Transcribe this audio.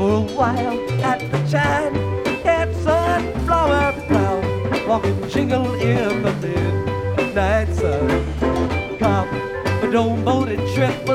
for a while at the time. Had sunflower brown, walking jingle in the midnight sun. Come, but don't boat a trip